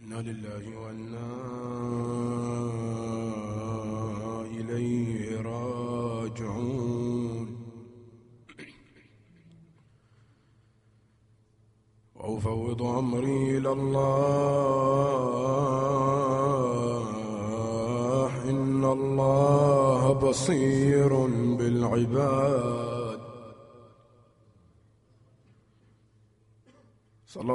إنا لله وإنا إليه راجعون. وأفوض أمري إلى الله إن الله بصير بالعباد. صلى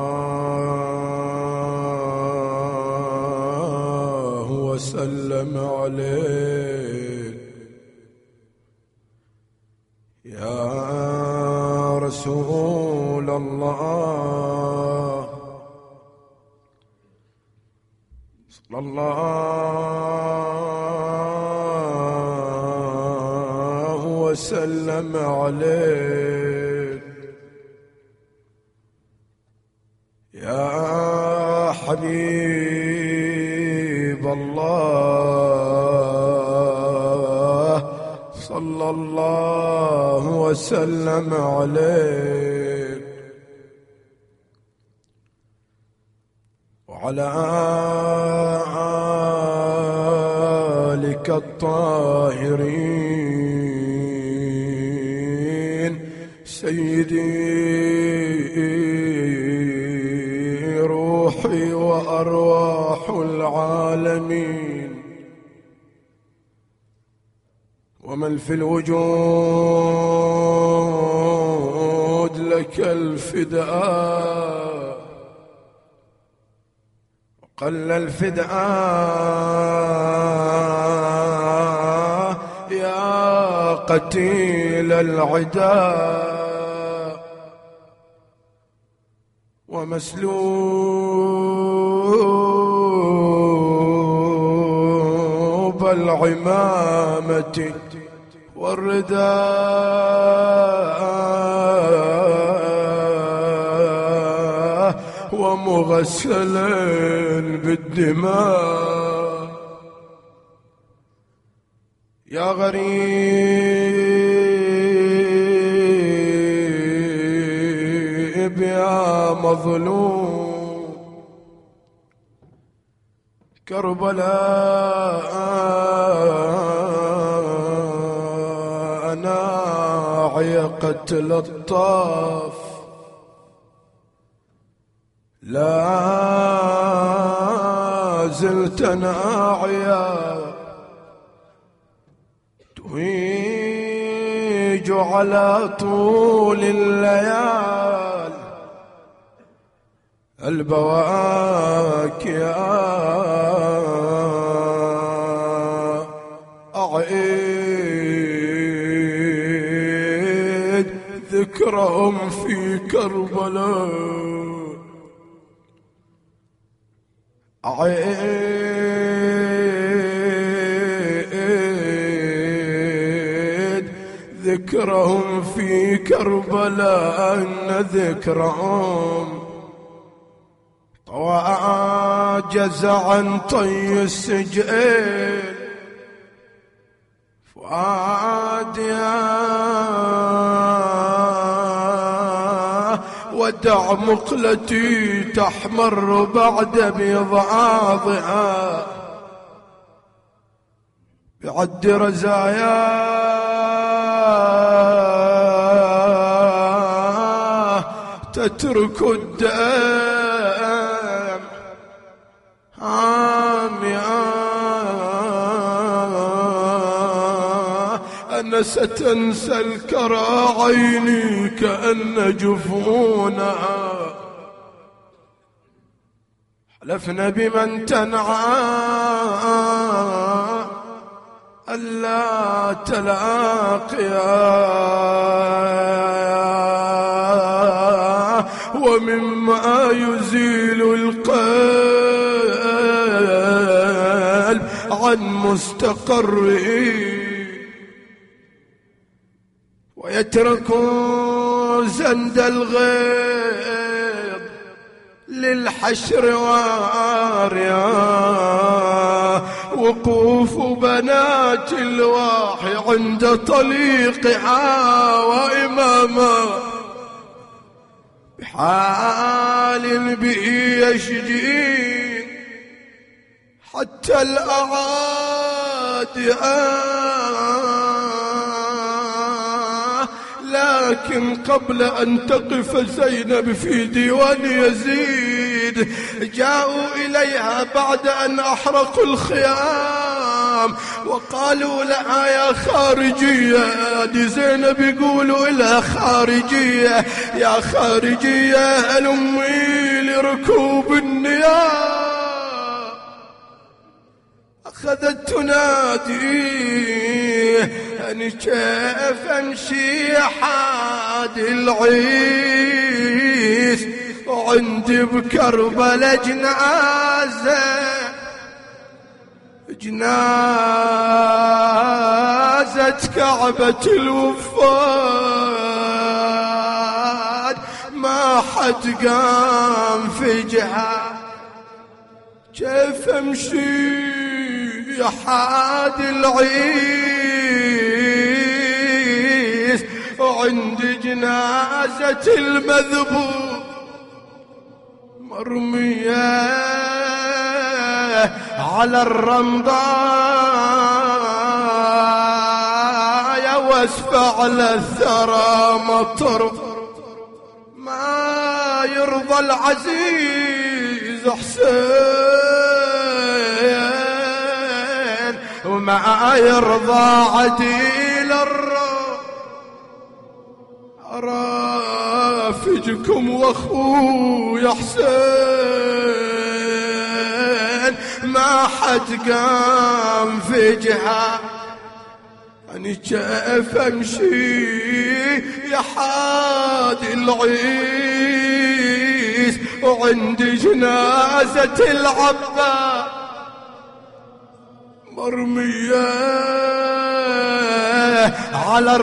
الله وسلم عليك يا رسول الله. صلى الله وسلم عليك يا حبيب الله. صلى الله وسلم عليك وعلى آلك الطاهرين. سيدي روحي وأرواح العالمين ومن في الوجود لك الفداء وقل الفداء يا قتيل العداء ومسلوب العمامة والرداء ومغسلا بالدماء. يا غريب يا مظلوم كربلاء ناعي قتل الطاف لا زلت ناعيا تهيج على طول الليال البواكي أعيد ذكرهم في كربلاء. أعيد ذكرهم في كربلاء أن ذكرهم وعجز عن طي السجئين فؤاديا ودع مقلتي تحمر بعد بضعاضها بعد رزايا تترك الدم أنا ستنسى الكرى عيني كأن جفونها حلفنا بمن تنعى ألا تلاقيا ومما يزيل القلب عن مستقره ويترك زند الغيظ للحشر واريا وقوف بنات الواحي عند طليقها وإماما حال به يشجي حتى الأعادي لكن قبل أن تقف زينب في ديوان يزيد جاءوا إليها بعد أن أحرقوا الخيام وقالوا لها يا خارجية. دي زينب يقولوا لها خارجية يا خارجية هلمي لركوب النيام. أخذت تنادي أنا كيف أمشي حاد العيس وعندي بكربلة جنازة كعبة الوفاد ما حد قام في جهة. كيف أمشي يا حاد العيس وعندي جنازة المذبوح مرمية على الرمضاء واسفع على الثرى مطر. ما يرضى العزيز حسين وما يرضى عديل رافجكم واخويا حسين ما حد قام في جهة. أنا كيف أمشي يا حادي العيس وعندي جنازة العباس مرمية على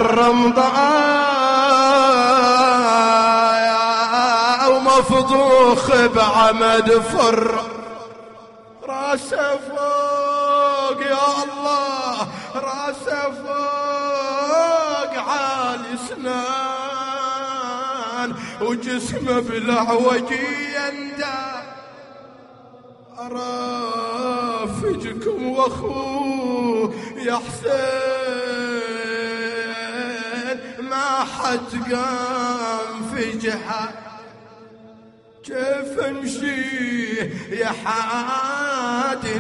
الرمضاء ومفضوخ بعمد فر. راسه فوق يا الله راسه فوق عالي سنان وجسمه بالعوج يندى. أرافجكم واخوه يا حسين ما حد قام في جهة. كيف امشي يا حادي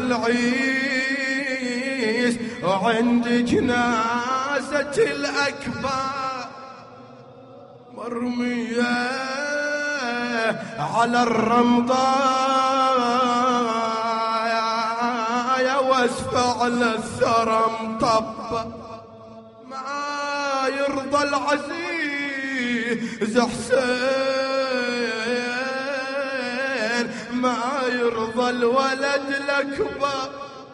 العيس وعندي جنازة الأكبر مرمية على الرمضاء واسفع على الثرى مطبق. ما يرضى العزيز حسين ما يرضى الولد الأكبر.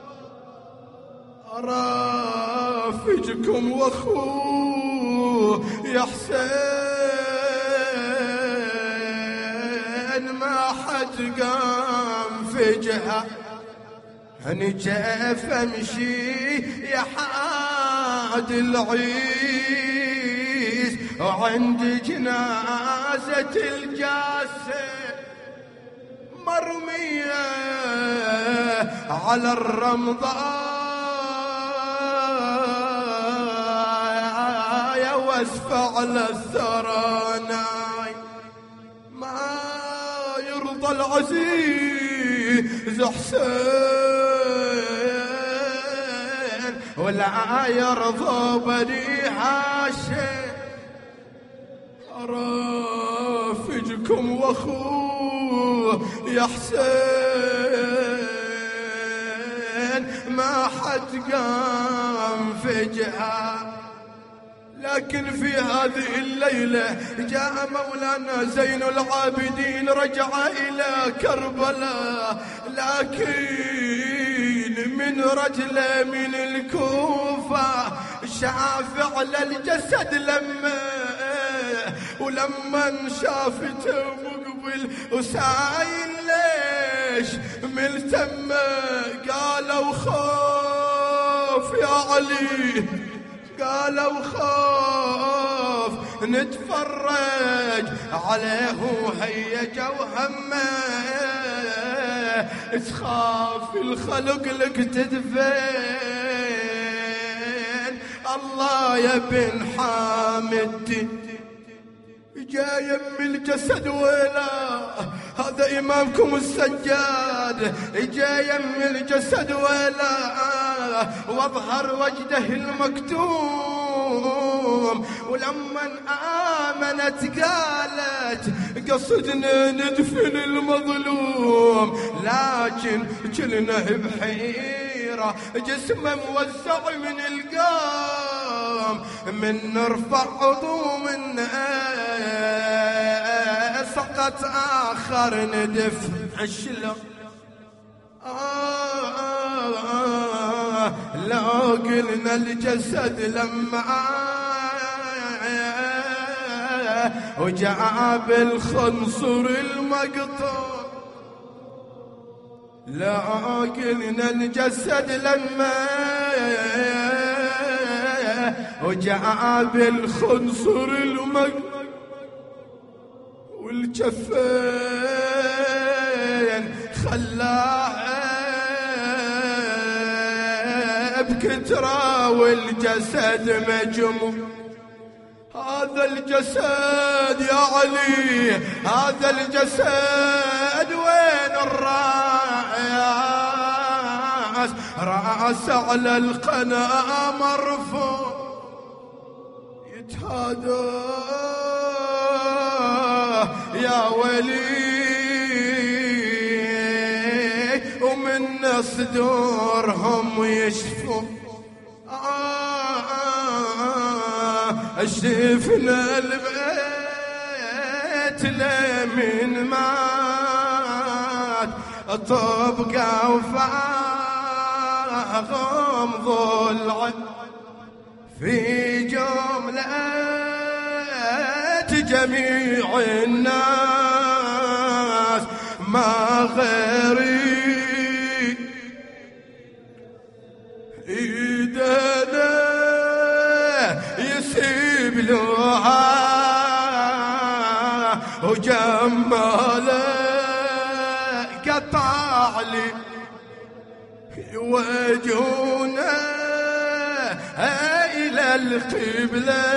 أرافجكم واخوه يا حسين ما حد قام في جهة. أنا كيف أمشي يا حاد العيس وعندي جنازة الجاسم مرمية على الرمضاء واسفع على الثرى ناي. ما يرضى العزيز حسين ولا يرضى بني هاشم. أرافجكم واخوه يا حسين ما حد قام في جهة. لكن في هذه الليلة جاء مولانا زين العابدين رجع إلى كربلاء لكن من رجله من الكوفة شاف على الجسد ولما شافته مقبل وسايل ليش ملتم قالوا خوف يا علي قالوا خاف نتفرج عليه وهيجه وهمه، تخاف الخلق لك تدفن. الله يا بن حامد جاي يم الجسد ولا هذا إمامكم السجاد، جاي يم الجسد ولا واظهر وجده المكتوم. ولما آمنت قالت قصدنا ندفن المظلوم، لكن كلنا بحيرة جسمه موزع من القام، من نرفع عضو من سقط آخر ندفع شلون. لو قلنا الجسد لما وجاب الخنصر المقطوع، لو قلنا الجسد لما وجاب الخنصر المقطوع، والجفين خلاه بكترة والجسد مجموع. هذا الجسد يا علي، هذا الجسد وين الراس؟ راس على القناة مرفوع يتهادى يا ولي، ومن صدورهم يشفوا. شفنا البيت لمن مات، طبقة وفاهم ضلع في جملة جميع الناس، ما غيري ايدنا يسيب لها وجماله قطع لي وجهنا إلى القبلة،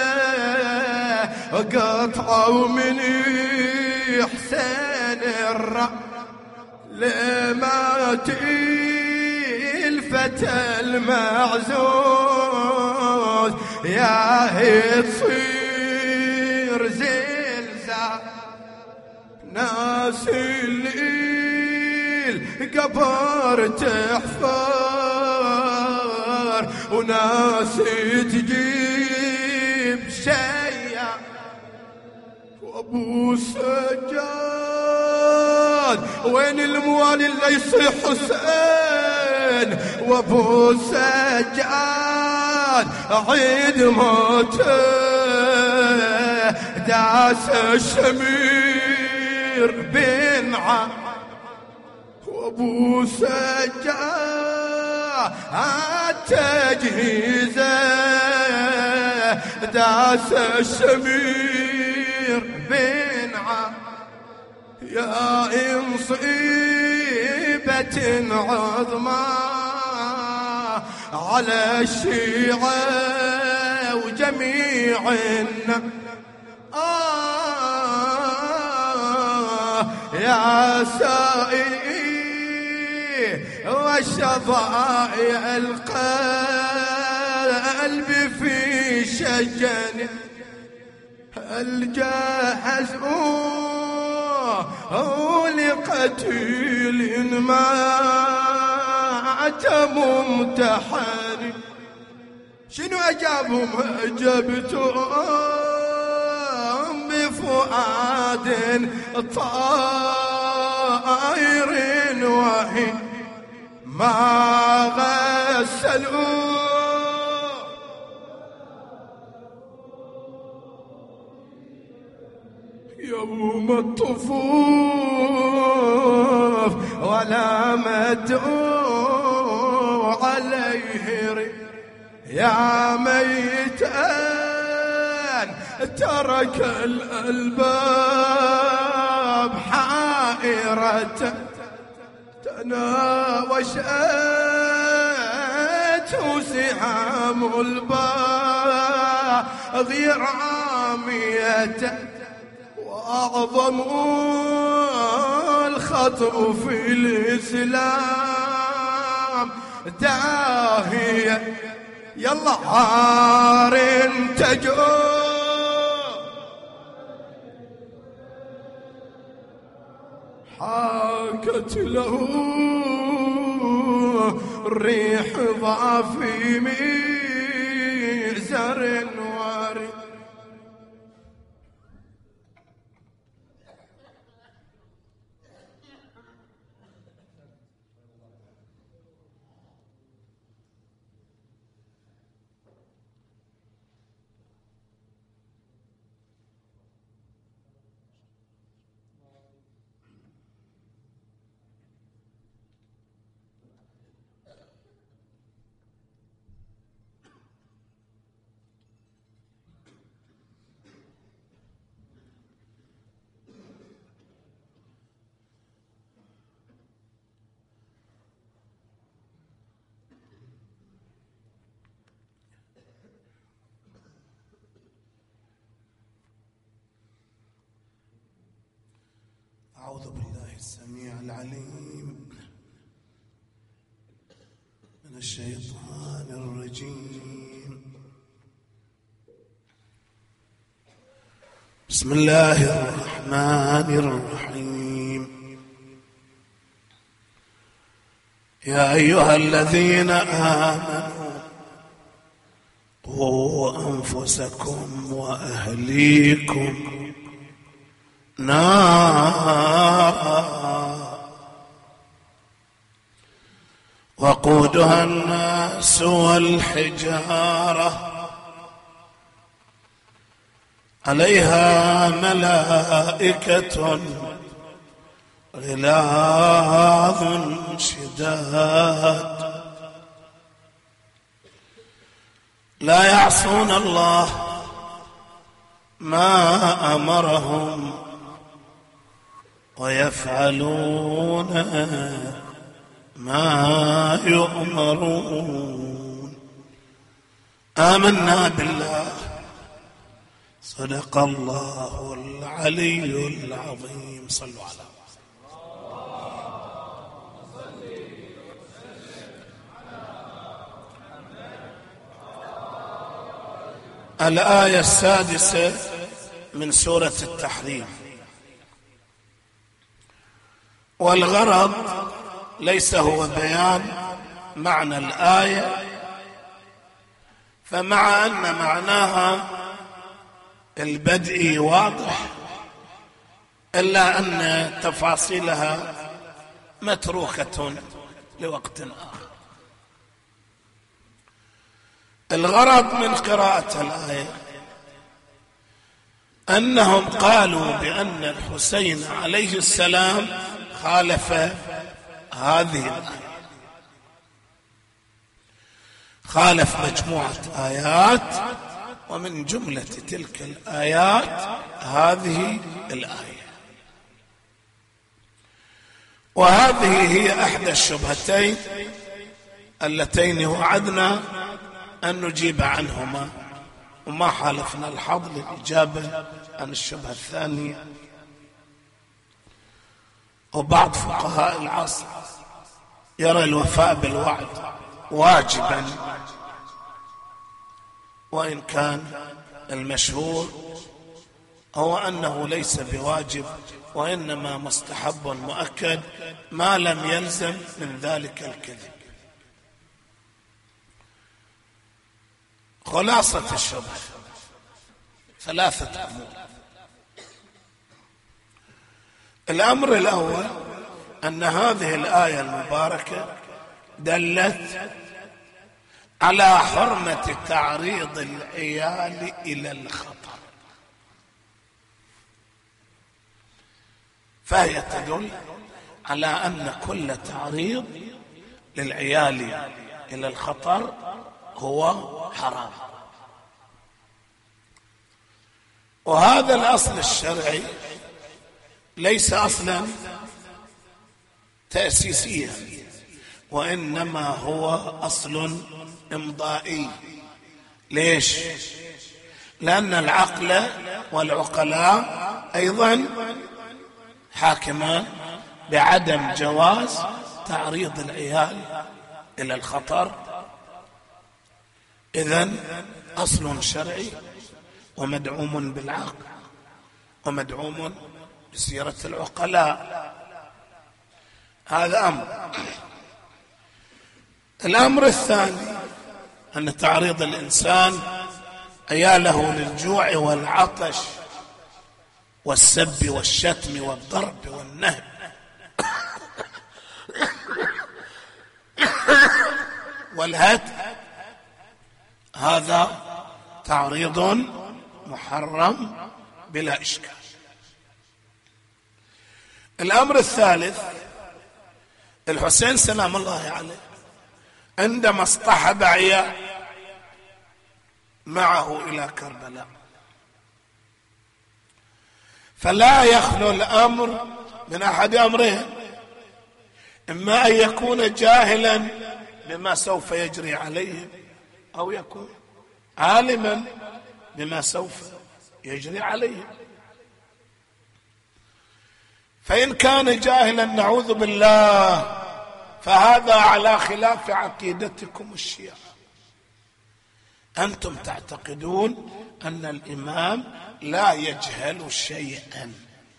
قطعوا من حسين الرأ لما الفتى المعزوز، يا هي تصير زلزال ناس الليل قبر تحفر، وناس تجيب شيا، وابو سجاد وين الموالي اللي يصيح حسين، وابو سجاد عيد موته داس الشمير بنعم، وابو سجاد تجهيزه داس الشمير بنعم. يا مصيبة عظمى على الشيعة وجميع الناس، يا سائلي والشظايا القلب في شجن الجهز لقتيل مات ممتحن. شنو أجابهم؟ أجبتهم بفؤاد طائر وهي ما غسلوا يوم الطفوف ولا مدعو عليه يا ميتان ترك الألباب حائرة تناوشت سهام الباغي رامية وأعظم الخطر في الإسلام داهية يلا عار تجور حاكت له الريح ضعفي ميزر واري. أعوذ بالله السميع العليم من الشيطان الرجيم. بسم الله الرحمن الرحيم. يا أيها الذين آمنوا قوا أنفسكم وأهليكم نارا وقودها الناس والحجارة عليها ملائكة غلاظ شداد لا يعصون الله ما أمرهم ويفعلون ما يؤمرون. آمنا بالله صدق الله العلي العظيم. صلوا على الآية 6 من سورة التحريم. والغرض ليس هو بيان معنى الآية، فمع أن معناها البدئي واضح إلا أن تفاصيلها متروكة لوقت آخر. الغرض من قراءة الآية أنهم قالوا بأن الحسين عليه السلام خالف هذه الآية، خالف مجموعة آيات، ومن جملة تلك الآيات هذه الآية. وهذه هي إحدى الشبهتين اللتين وعدنا أن نجيب عنهما، وما حالفنا الحظ للإجابة عن الشبهة الثانية. وبعض فقهاء العصر يرى الوفاء بالوعد واجبا، وإن كان المشهور هو أنه ليس بواجب، وإنما مستحب مؤكد ما لم يلزم من ذلك الكذب. خلاصة الشبهة 3 أمور. الأمر الأول أن هذه الآية المباركة دلت على حرمة تعريض العيال إلى الخطر، فهي تدل على أن كل تعريض للعيال إلى الخطر هو حرام. وهذا الأصل الشرعي ليس أصلا تأسيسيا، وإنما هو أصل إمضائي. ليش؟ لأن العقل والعقلاء أيضا حاكمان بعدم جواز تعريض العيال إلى الخطر. إذن أصل شرعي ومدعوم بالعقل ومدعوم بسيرة العقلاء. هذا أمر. الأمر الثاني أن تعريض الإنسان عياله للجوع والعطش والسب والشتم والضرب والنهب والهتك، هذا تعريض محرم بلا إشكال. الأمر الثالث، الحسين سلام الله عليه عندما اصطحب عيال معه إلى كربلاء، فلا يخلو الأمر من أحد أمرين: إما أن يكون جاهلا بما سوف يجري عليهم، أو يكون عالما بما سوف يجري عليهم. فإن كان جاهلا نعوذ بالله فهذا على خلاف عقيدتكم الشيعة. أنتم تعتقدون أن الإمام لا يجهل شيئا،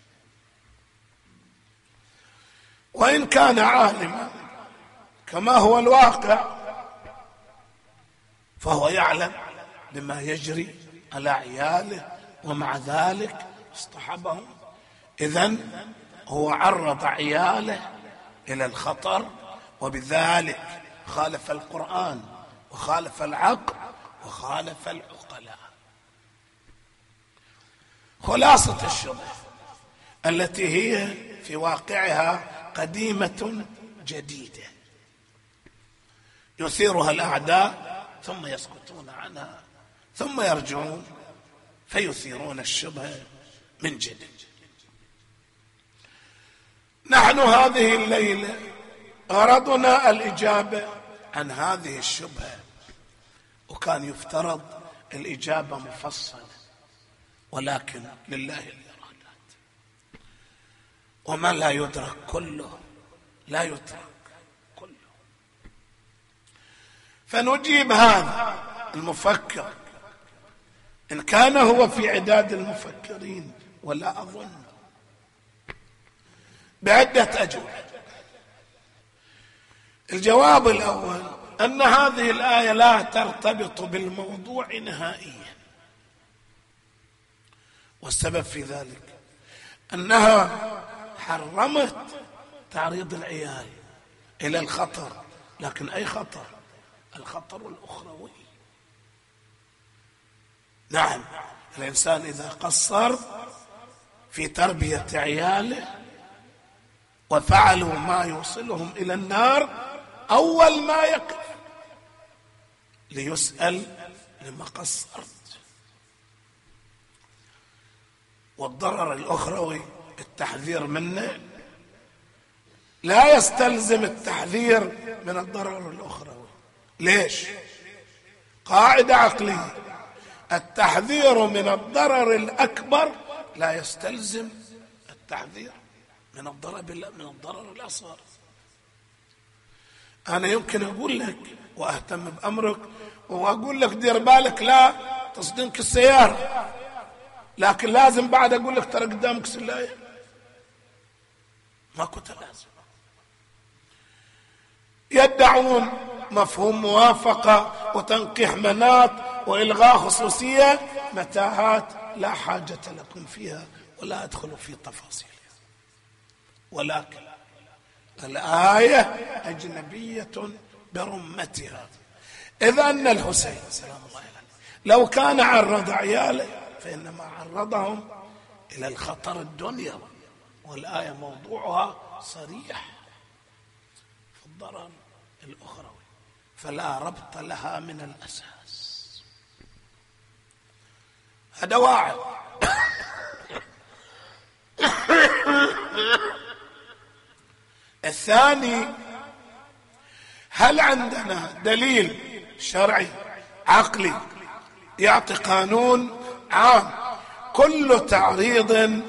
وإن كان عالما كما هو الواقع فهو يعلم بما يجري على عياله، ومع ذلك اصطحبهم. إذن هو عرض عياله إلى الخطر، وبذلك خالف القرآن وخالف العقل وخالف العقلاء. خلاصة الشبهة التي هي في واقعها قديمة جديدة يثيرها الأعداء ثم يسكتون عنها ثم يرجعون فيثيرون الشبهة من جديد. نحن هذه الليلة غرضنا الإجابة عن هذه الشبهة، وكان يفترض الإجابة مفصلة، ولكن لله الإرادات، وما لا يدرك كله لا يترك كله. فنجيب هذا المفكر إن كان هو في عداد المفكرين، ولا أظن، بعدة أجوبة. الجواب الأول أن هذه الآية لا ترتبط بالموضوع نهائيا، والسبب في ذلك أنها حرمت تعريض العيال إلى الخطر، لكن أي خطر؟ الخطر الأخروي. نعم، الإنسان إذا قصر في تربية عياله وفعلوا ما يوصلهم إلى النار، أول ما يقف ليسأل لما قصرت. والضرر الأخروي التحذير منه لا يستلزم التحذير من الضرر الأخروي. ليش؟ قاعدة عقلية: التحذير من الضرر الأكبر لا يستلزم التحذير من الضرر الأصغر. أنا يمكن أقول لك وأهتم بأمرك وأقول لك دير بالك لا تصدمك السيارة، لكن لازم بعد أقول لك ترى قدامك سلاية. ما كنت لازم. يدعون مفهوم موافقة وتنقيح مناط وإلغاء خصوصية، متاهات لا حاجة لكم فيها ولا أدخل في تفاصيلها. ولكن الآية أجنبية برمتها. إذا أن الحسين سلام الله عليه لو كان عرض عياله فإنما عرضهم إلى الخطر الدنيوي، والآية موضوعها صريح في الضرر الأخروي، فلا ربط لها من الأساس. هذا واحد. الثاني، هل عندنا دليل شرعي عقلي يعطي قانون عام كل تعريض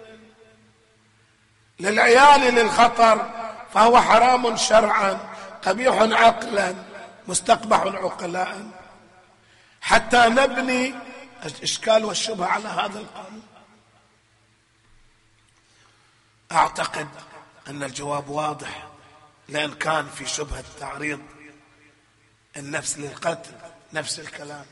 للعيال للخطر فهو حرام شرعا قبيح عقلا مستقبح عقلاء، حتى نبني الإشكال والشبهة على هذا القانون؟ أعتقد أن الجواب واضح، لأن كان في شبهة تعريض النفس للقتل نفس الكلام،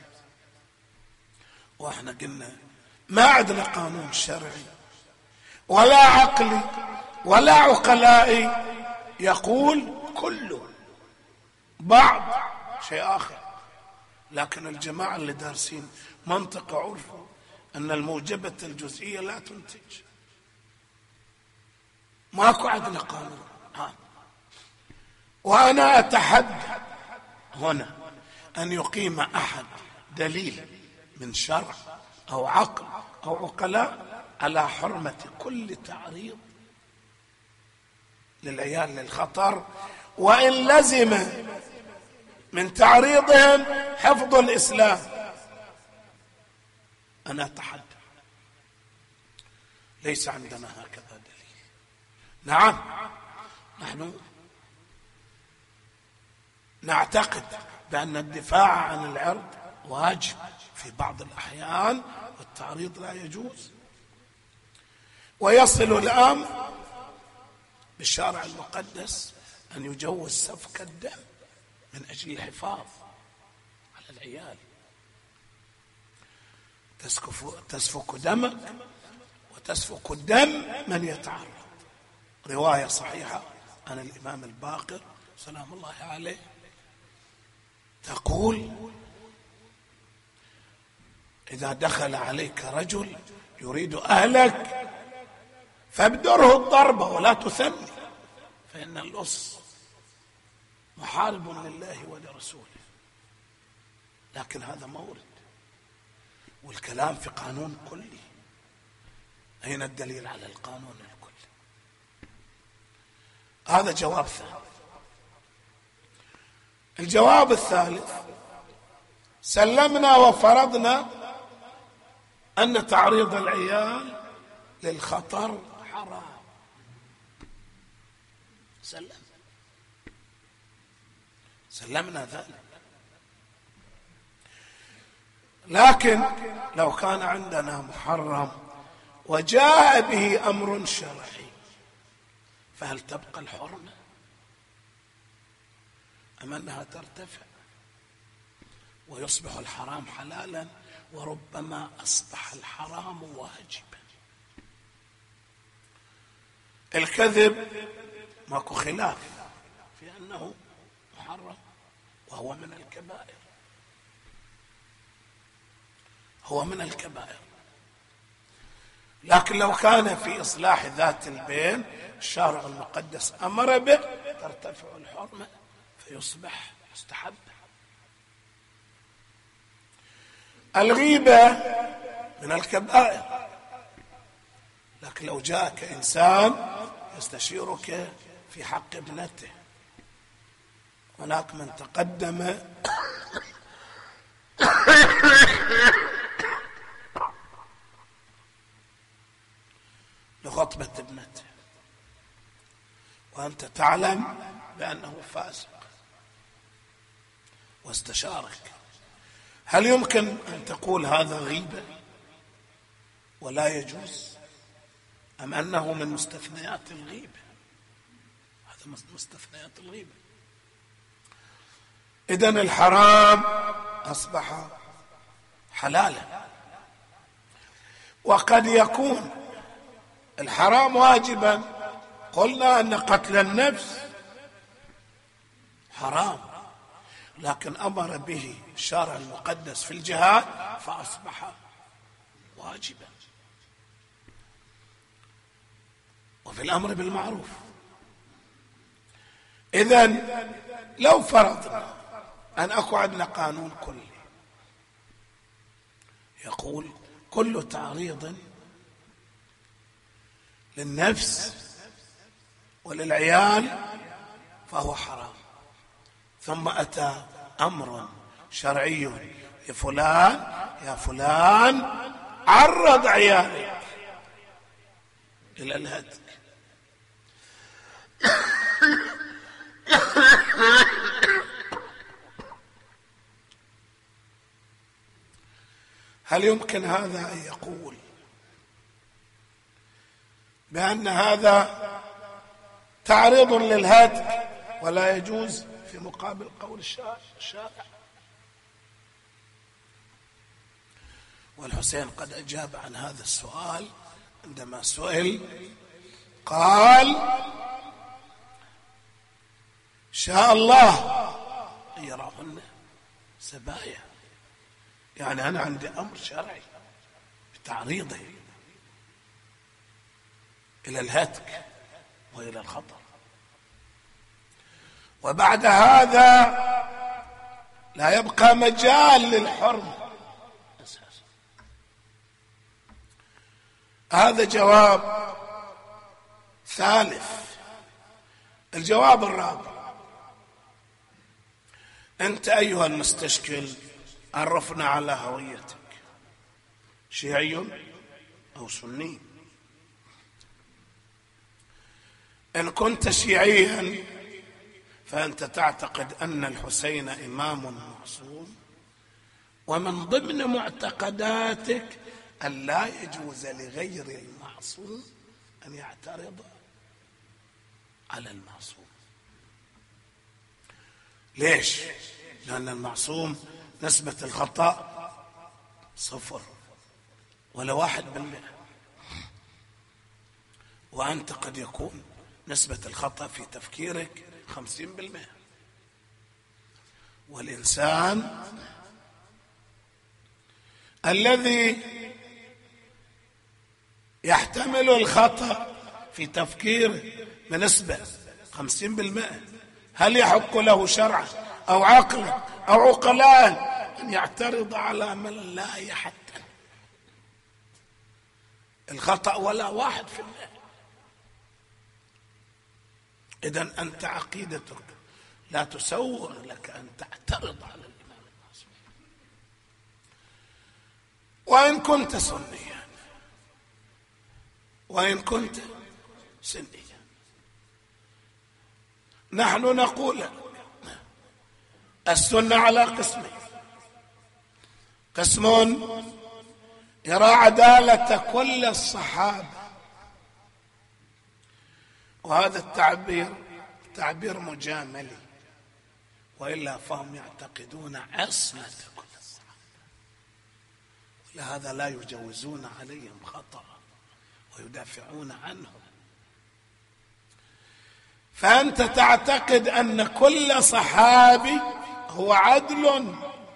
وإحنا قلنا ما عندنا قانون شرعي ولا عقلي ولا عقلائي يقول كله، بعض شيء آخر. لكن الجماعة اللي دارسين منطق عرفوا أن الموجبة الجزئية لا تنتج، ماكو عندنا قانون. وأنا أتحدى هنا أن يقيم أحد دليل من شرع أو عقل أو عقلاء على حرمة كل تعريض للعيال للخطر، وإن لزم من تعريضهم حفظ الإسلام. أنا أتحدى، ليس عندنا هكذا دليل. نعم، نحن نعتقد بأن الدفاع عن العرض واجب في بعض الأحيان والتعريض لا يجوز، ويصل الأمر بالشارع المقدس أن يجوز سفك الدم من أجل الحفاظ على العيال. تسفك دمك وتسفك دم من يتعرض. رواية صحيحة عن الإمام الباقر سلام الله عليه تقول: إذا دخل عليك رجل يريد أهلك فابدره الضربة ولا تثني، فإن اللص محارب لله ولرسوله. لكن هذا مورد، والكلام في قانون كلي. أين الدليل على القانون الكلي؟ هذا جواب ثاني. الجواب الثالث: سلمنا وفرضنا أن تعريض العيال للخطر حرام. سلمنا ذلك. لكن لو كان عندنا محرم وجاء به أمر شرعي، فهل تبقى الحرمة أم أنها ترتفع ويصبح الحرام حلالا، وربما أصبح الحرام واجبا؟ الكذب ماكو خلاف في أنه محرم وهو من الكبائر، هو من الكبائر. لكن لو كان في إصلاح ذات البين الشارع المقدس أمر به ترتفع الحرمة فيصبح مستحب. الغيبة من الكبائر، لكن لو جاءك إنسان يستشيرك في حق ابنته، هناك من تقدم لخطبة ابنته وأنت تعلم بأنه فاسق واستشارك، هل يمكن أن تقول هذا غيبة ولا يجوز، أم أنه من مستثنيات الغيبة؟ هذا من مستثنيات الغيبة. إذن الحرام أصبح حلالا. وقد يكون الحرام واجبا، قلنا أن قتل النفس حرام، لكن أمر به الشارع المقدس في الجهاد فأصبح واجبا. وفي الأمر بالمعروف. إذن لو فرضنا أن أكو عندنا قانون كلي يقول كل تعريض للنفس وللعيال فهو حرام. ثم أتى أمر شرعي لفلان: يا فلان عرض عيالك إلى الهتك. هل يمكن هذا أن يقول بأن هذا تعريض للهتك ولا يجوز في مقابل قول الشارع؟ والحسين قد أجاب عن هذا السؤال عندما سئل، قال: شاء الله أن يراهن سبايا. يعني أنا عندي أمر شرعي بتعريضه إلى الهتك وإلى الخطر، وبعد هذا لا يبقى مجال للحرمة أساسا. هذا جواب ثالث. الجواب الرابع: أنت أيها المستشكل عرفنا على هويتك، شيعي أو سني؟ إن كنت شيعيا فأنت تعتقد أن الحسين إمام معصوم، ومن ضمن معتقداتك أن لا يجوز لغير المعصوم أن يعترض على المعصوم. ليش؟ لأن المعصوم نسبة الخطأ 0 ولا 1%، وأنت قد يكون نسبة الخطأ في تفكيرك 50%. والإنسان الذي يحتمل الخطأ في تفكيره بنسبة 50%، هل يحق له شرعا أو عقلا أو عقلاء أن يعترض على من لا يحتمل الخطأ ولا 1%؟ إذن أنت عقيدتك لا تسوغ لك أن تعترض على الإمام المعصوم وإن كنت سنيا وإن كنت سنيا. نحن نقول السنة على قسمين: قسم يرى عدالة كل الصحابة، وهذا تعبير مجاملي، وإلا فهم يعتقدون عصمة كل الصحابة، ولهذا لا يجوزون عليهم خطأ ويدافعون عنهم. فأنت تعتقد أن كل صحابي هو عدل،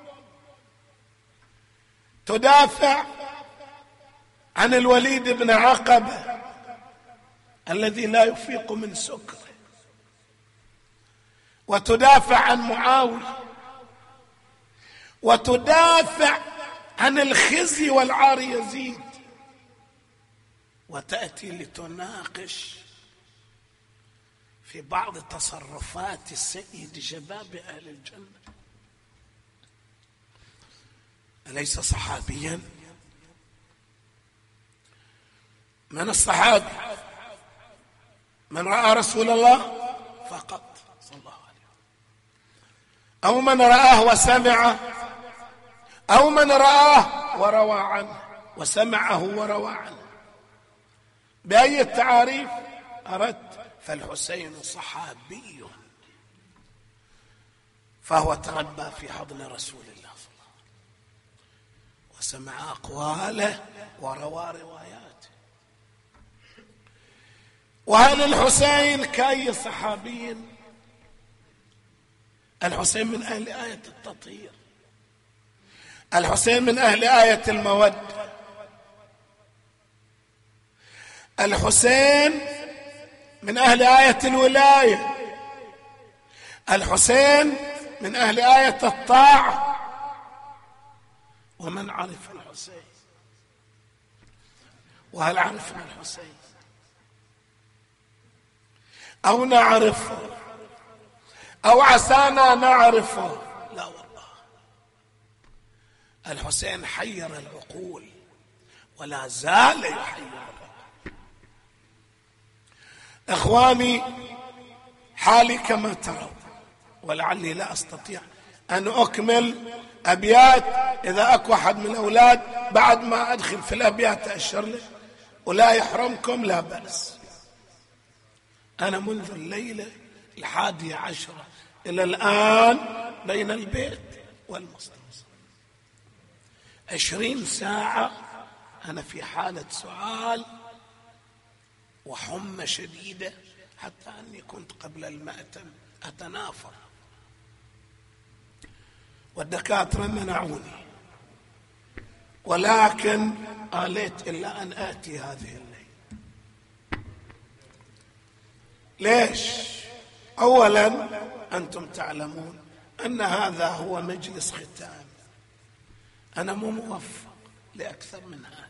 تدافع عن الوليد بن عقبة الذي لا يفيق من سكره، وتدافع عن معاوية، وتدافع عن الخزي والعار يزيد، وتأتي لتناقش في بعض تصرفات سيد شباب أهل الجنة. أليس صحابيا؟ من الصحابي؟ من رأى رسول الله فقط صلى الله عليه وسلم، أو من رآه وسمعه، أو من رآه وروى عنه وسمعه وروى عنه. بأي التعاريف أردت؟ فالحسين صحابي، فهو تربى في حضن رسول الله صلى الله عليه وسلم وسمع أقواله وروى رواياته. وهل الحسين كأي صحابي؟ الحسين من أهل آية التطهير، الحسين من أهل آية المودة، الحسين من أهل آية الولاية، الحسين من أهل آية الطاعة. ومن عرف الحسين وهل عرفنا الحسين أو نعرفه أو عسانا نعرفه؟ لا والله، الحسين حير العقول ولا زال يحير العقول. إخواني، حالي كما ترون، ولعلي لا أستطيع أن أكمل أبيات. إذا أكو أحد من الأولاد بعد ما أدخل في الأبيات أشر له ولا يحرمكم لا بأس. أنا منذ الليلة 11 إلى الآن بين البيت والمستوصف 20 ساعة أنا في حالة سعال وحمى شديدة، حتى أني كنت قبل المأتم أتنافر، والدكاترة منعوني، ولكن آليت إلا أن آتي هذه الليلة. ليش؟ أولا أنتم تعلمون أن هذا هو مجلس ختام، أنا مو موفق لأكثر من هذا.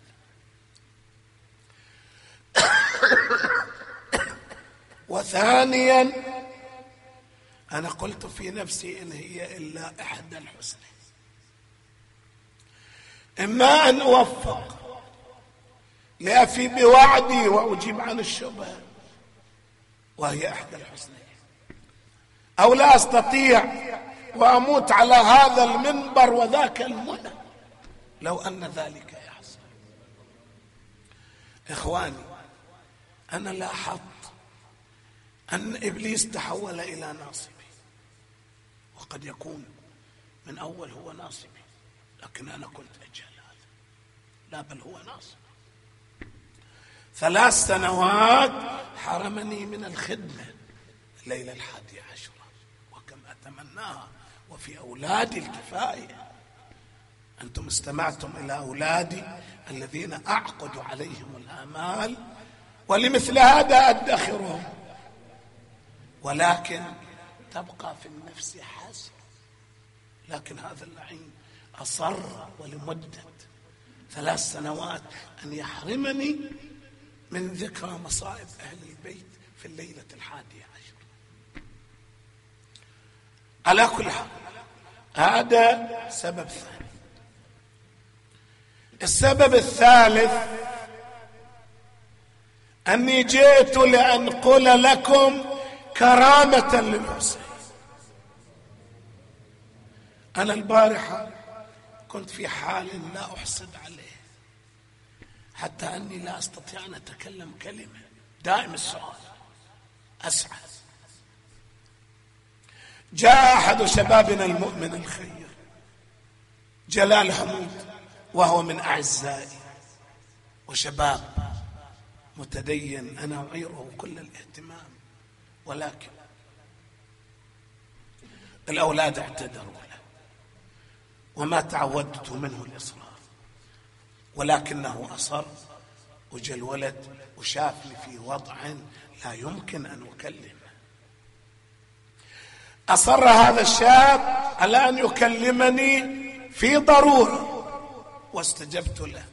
وثانيا أنا قلت في نفسي إن هي إلا إحدى الحسنين، إما أن أوفق لأفي بوعدي وأجيب عن الشبهة وهي إحدى الحسنين، أو لا أستطيع وأموت على هذا المنبر وذاك المنى لو أن ذلك يحصل. إخواني، أنا لاحظت أن إبليس تحول إلى ناصبي، وقد يكون من أول هو ناصبي، لكن أنا كنت أجهل هذا. لا، بل هو ناصبي. 3 سنوات حرمني من الخدمة الليلة 11، وكم أتمناها، وفي أولادي الكفاية. أنتم استمعتم إلى أولادي الذين أعقد عليهم الآمال، ولمثل هذا أدخرهم، ولكن تبقى في النفس حسرة. لكن هذا اللعين أصر ولمدة 3 سنوات أن يحرمني من ذكرى مصائب أهل البيت في الليلة 11. على كل حال، هذا سبب ثاني. السبب الثالث أني جئت لأنقل لكم كرامة للحسين. أنا البارحة كنت في حال لا أحسد عليه، حتى أني لا أستطيع أن أتكلم كلمة، دائم السؤال أسعى. جاء أحد شبابنا المؤمن الخير جلال حمود، وهو من أعزائي وشباب متدين، أنا أعيره كل الاهتمام، ولكن الأولاد اعتذروا له وما تعودت منه الإصرار، ولكنه أصر، وجا الولد وشافني في وضع لا يمكن أن أكلمه. أصر هذا الشاب على أن يكلمني في ضرورة، واستجبت له.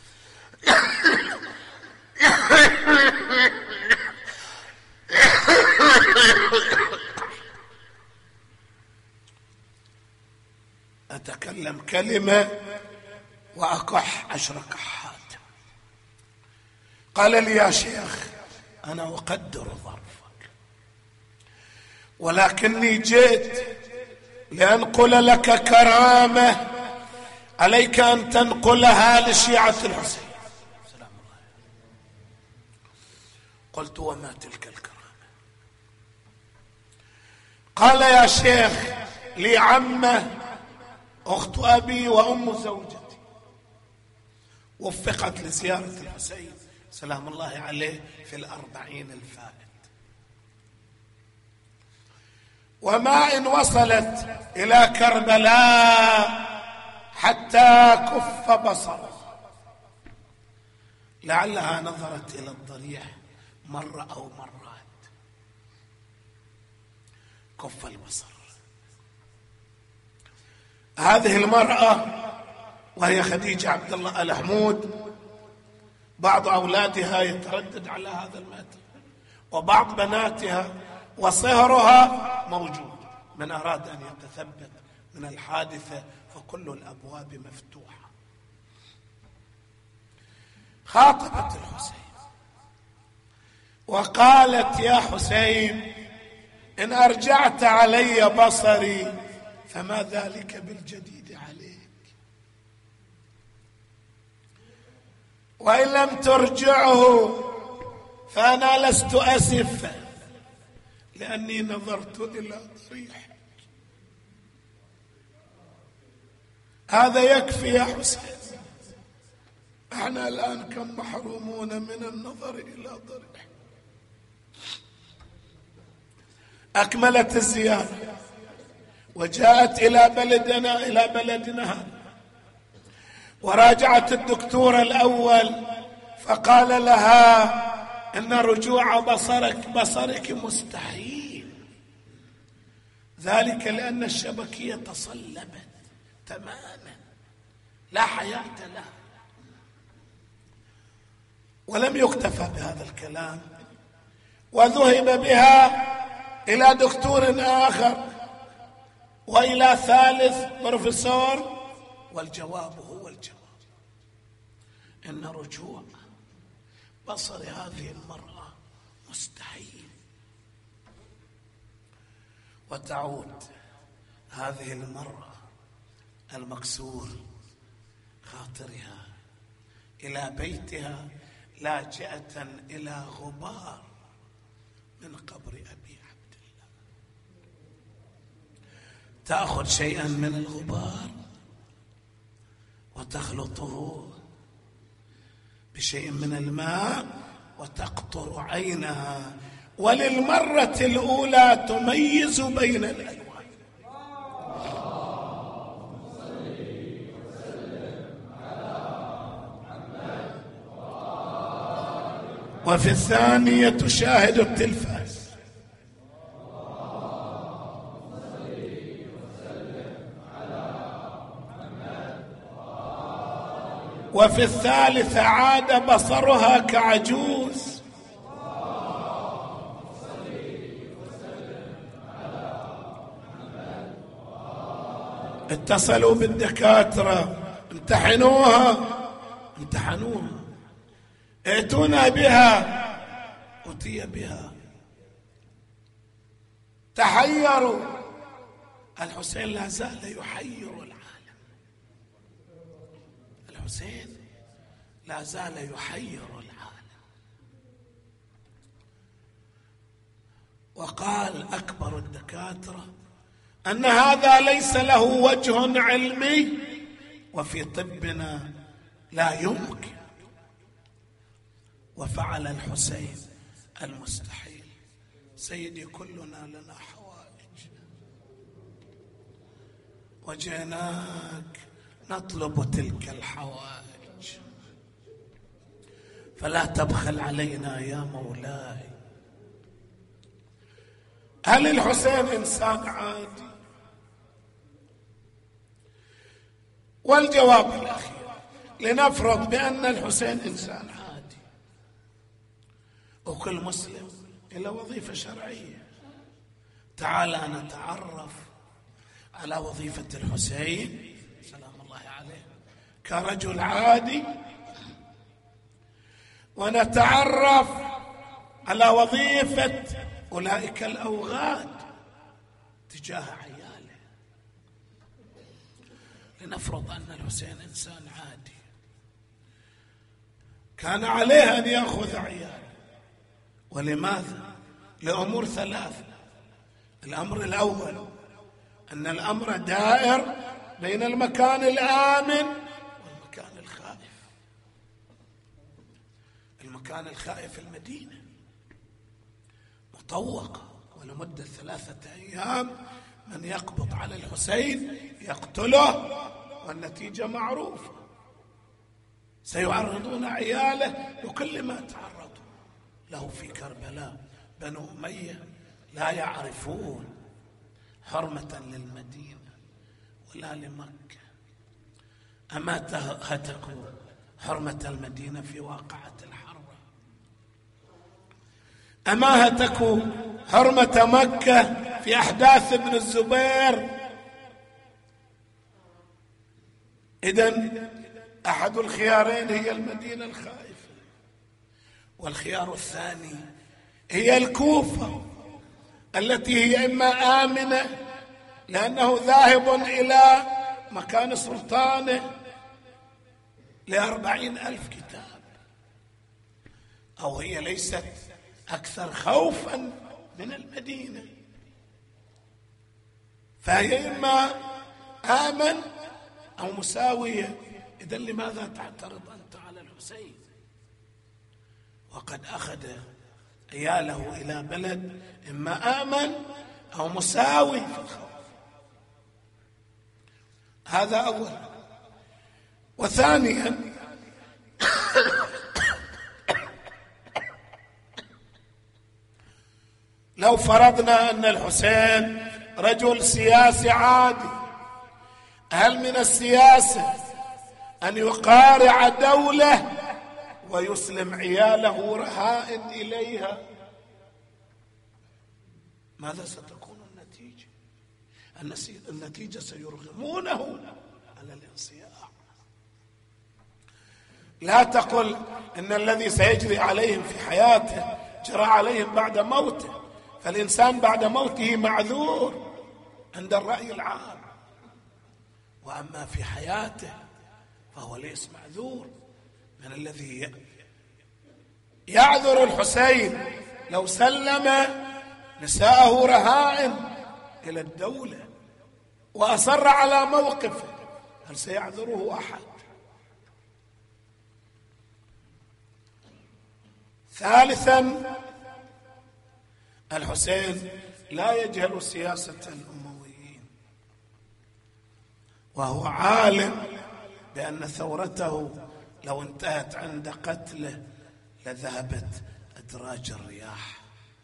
أتكلم كلمة وأكح 10 كحات. قال لي: يا شيخ، أنا أقدر ظرفك، ولكني جئت لأنقل لك كرامة عليك أن تنقلها لشيعة الحسين سلام الله. قلت: وما تلك الكرامة؟ قال: يا شيخ، لي عمة أخت أبي وأم زوجتي وفقت لزيارة الحسين سلام الله عليه في 40 الفائت، وما إن وصلت إلى كربلاء حتى كف بصره، لعلها نظرت إلى الضريح مرة أو مرات، كف البصر. هذه المرأة وهي خديجة عبد الله آل حمود بعض أولادها يتردد على هذا المأتم، وبعض بناتها، وصهرها موجود. من أراد أن يتثبت من الحادثة فكل الأبواب مفتوحة. خاطبت الحسين وقالت: يا حسين، إن أرجعت علي بصري فما ذلك بالجديد عليك، وإن لم ترجعه فأنا لست أسف، لأني نظرت إلى ضريحك. هذا يكفي يا حسين، احنا الآن كم محرومون من النظر إلى ضريحك. أكملت الزيارة وجاءت إلى بلدنا هذا، وراجعت الدكتور الأول فقال لها: إن رجوع بصرك مستحيل، ذلك لأن الشبكية تصلبت تماما لا حياة لها. ولم يكتفى بهذا الكلام، وذهب بها إلى دكتور آخر وإلى ثالث بروفيسور، والجواب هو الجواب: إن رجوع بصر هذه المرأة مستحيل، وتعود هذه المرأة المكسور خاطرها إلى بيتها لاجئة إلى غبار من قبر أبي عبد الله، تأخذ شيئا من الغبار وتخلطه بشيء من الماء وتقطر عينها، وللمرة الأولى تميز بين الألوان. وفي الثانية تشاهد التلفاز. وفي الثالثة عاد بصرها كعجوز. اتصلوا بالدكاترة، امتحنوها، ائتونا بها، أتي بها. تحيروا. الحسين لا زال يحير العالم، الحسين لا زال يحير العالم. وقال أكبر الدكاترة أن هذا ليس له وجه علمي، وفي طبنا لا يمكن. وفعل الحسين المستحيل. سيدي، كلنا لنا حوائج، وجئناك نطلب تلك الحوائج، فلا تبخل علينا يا مولاي. هل الحسين إنسان عادي؟ والجواب الأخير: لنفرض بأن الحسين إنسان عادي، وكل مسلم إلى وظيفة شرعية. تعال نتعرف على وظيفة الحسين سلام الله عليه كرجل عادي، ونتعرف على وظيفة أولئك الأوغاد تجاه عياله. لنفرض أن الحسين إنسان عادي، كان عليه أن يأخذ عياله. ولماذا؟ لأمور ثلاثة. الأمر الأول أن الأمر دائر بين المكان الآمن والمكان الخائف. المكان الخائف المدينة مطوقة، ولمدة 3 أيام من يقبض على الحسين يقتله، والنتيجة معروفة. سيعرضون عياله لكل ما تعرضوا له في كربلاء. بنو أمية لا يعرفون حرمة للمدينة ولا لمكة. أما هتكوا حرمة المدينة في واقعة الحرة، أما هتكوا حرمة مكة في أحداث ابن الزبير. إذن أحد الخيارين هي المدينة الخائفة، والخيار الثاني هي الكوفة التي هي إما آمنة لأنه ذاهب إلى مكان سلطانه ل40,000 كتاب، أو هي ليست أكثر خوفا من المدينة، فهي إما آمن أو مساوية. إذن لماذا تعترض أنت على الحسين وقد أخذ عياله إلى بلد إما آمن أو مساوي في الخوف؟ هذا أولا. وثانيا لو فرضنا أن الحسين رجل سياسي عادي، هل من السياسة أن يقارع دولة ويسلم عياله رهائن إليها؟ ماذا ستكون النتيجة؟ النتيجة سيرغمونه على الانصياع. لا تقل إن الذي سيجري عليهم في حياته جرى عليهم بعد موته، فالإنسان بعد موته معذور عند الرأي العام، وأما في حياته فهو ليس معذور. من الذي يعذر الحسين لو سلم نساءه رهائن إلى الدولة وأصر على موقفه؟ هل سيعذره أحد؟ ثالثا الحسين لا يجهل سياسة الأمويين، وهو عالم بأن ثورته لو انتهت عند قتله لذهبت أدراج الرياح.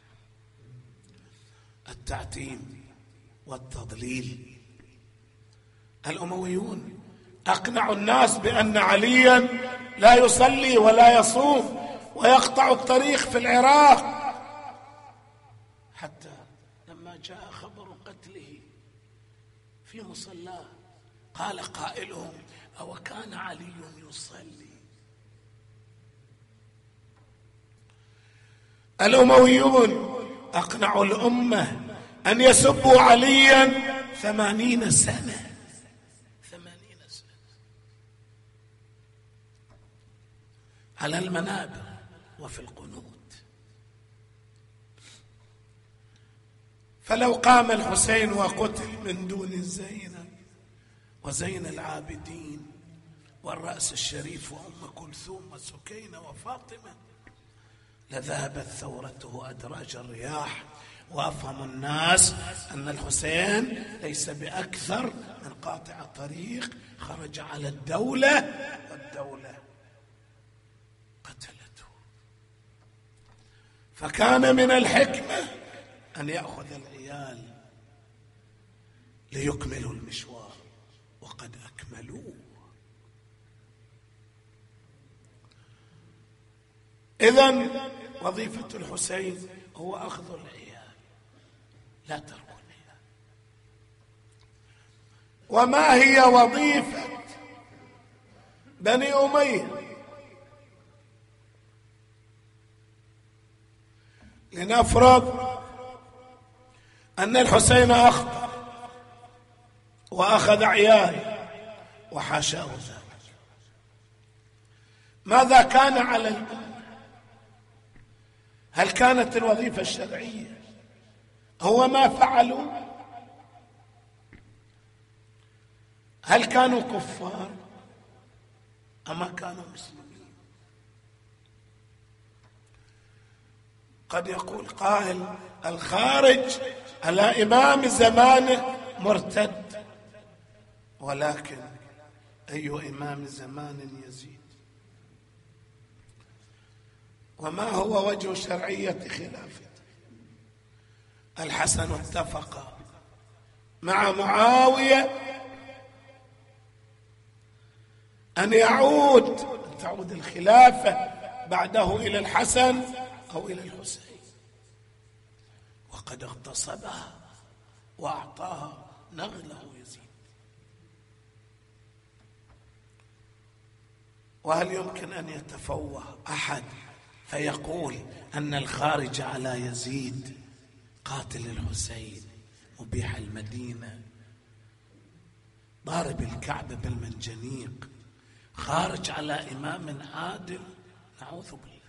التعتيم والتضليل. الأمويون أقنعوا الناس بأن عليا لا يصلي ولا يصوم ويقطع الطريق في العراق، حتى لما جاء خبر قتله في مصلاه قال قائلهم: أو كان علي يصلي؟ الأمويون أقنعوا الأمة أن يسبوا عليا 80 سنة، 80 سنة على المنابر وفي القنوت. فلو قام الحسين وقتل من دون زينب وزين العابدين والرأس الشريف وأم كلثوم وسكينة وفاطمة لذهبت ثورته أدراج الرياح، وأفهم الناس أن الحسين ليس بأكثر من قاطع طريق خرج على الدولة والدولة قتلته. فكان من الحكمة أن يأخذ العيال ليكملوا المشوار، وقد أكملوه. إذن وظيفة الحسين هو أخذ العيال، لا ترك العيال. وما هي وظيفة بني أمية؟ لنفرض أن الحسين أخطأ وأخذ عيال وحاشاه ذلك، ماذا كان على الأمة؟ هل كانت الوظيفة الشرعية هو ما فعلوا؟ هل كانوا كفار أما كانوا مسلمين؟ قد يقول قائل: الخارج على إمام زمانه مرتد، ولكن أي إمام زمان يزيد؟ وما هو وجه شرعية خلافته؟ الحسن اتفق مع معاوية أن يعود تعود الخلافة بعده إلى الحسن أو إلى الحسين، وقد اغتصبها وأعطاها نغله يزيد. وهل يمكن أن يتفوه أحد فيقول أن الخارج على يزيد قاتل الحسين مبيح المدينة ضارب الكعبة بالمنجنيق خارج على إمام عادل؟ نعوذ بالله.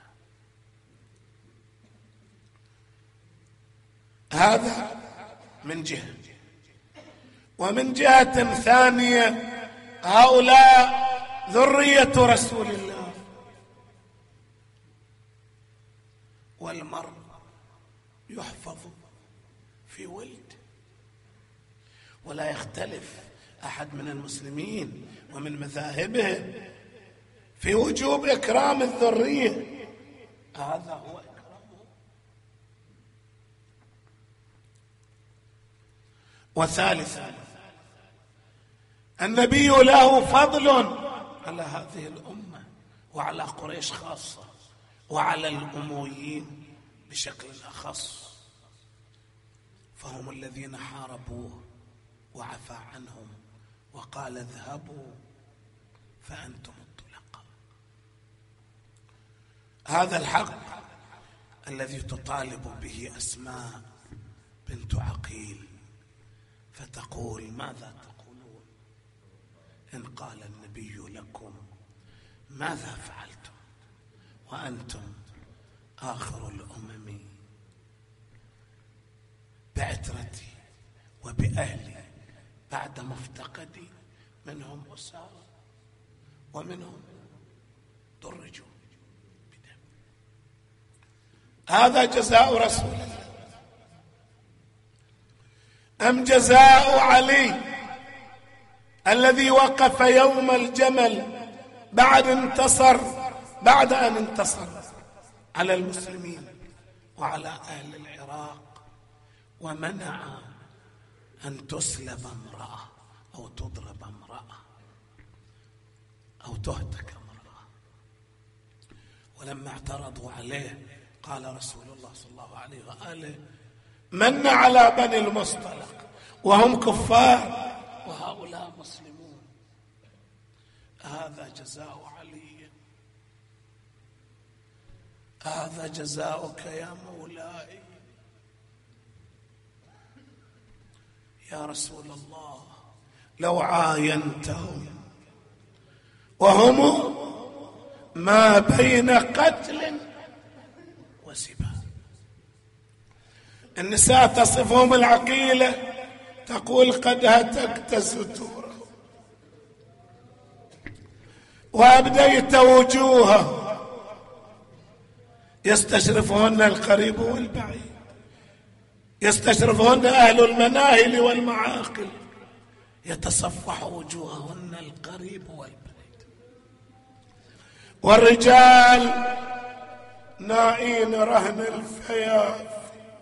هذا من جهة. ومن جهة ثانية هؤلاء ذرية رسول الله، والمرء يحفظ في ولد، ولا يختلف أحد من المسلمين ومن مذاهبهم في وجوب إكرام الذرية، هذا هو إكرامه. وثالثا النبي له فضل على هذه الأمة وعلى قريش خاصة وعلى الأمويين بشكل أخص، فهم الذين حاربوه وعفى عنهم وقال اذهبوا فأنتم الطلقاء. هذا الحق الذي تطالب به أسماء بنت عقيل، فتقول ماذا تقولون إن قال النبي لكم ماذا فعلتم وأنتم آخر الأمم بعترتي وبأهلي بعد مفتقدي، منهم أسارى ومنهم درجوا بدم. هذا جزاء رسول الله أم جزاء علي الذي وقف يوم الجمل بعد أن انتصر على المسلمين وعلى أهل العراق ومنع أن تسلب امرأة أو تضرب امرأة أو تهتك امرأة؟ ولما اعترضوا عليه قال رسول الله صلى الله عليه وآله من على بني المصطلق وهم كفار وهؤلاء مسلمون. هذا جزاء علي، هذا جزاؤك يا مولاي يا رسول الله. لو عاينتهم وهم ما بين قتل وسبا. النساء تصفهم العقيلة تقول قد هتكت ستوره وأبديت وجوها، يستشرفهن القريب والبعيد، يستشرفهن أهل المناهل والمعاقل، يتصفح وجوههن القريب والبعيد. والرجال نائين رهن الفياف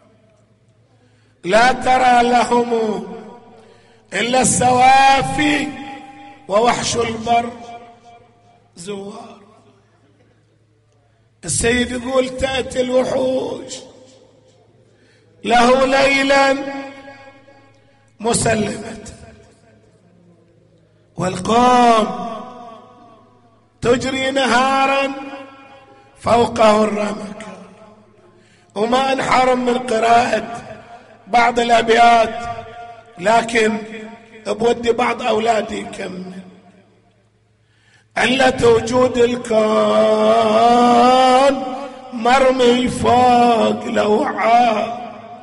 لا ترى لهم إلا السوافي ووحش البر زوار. السيد يقول تأتي الوحوش له ليلا مسلمة والقوم تجري نهارا فوقه الرمك. وما انحرم من قراءة بعض الأبيات، لكن بودي بعض أولادي يكمل. علة وجود الكون مرمي فوق لوعة،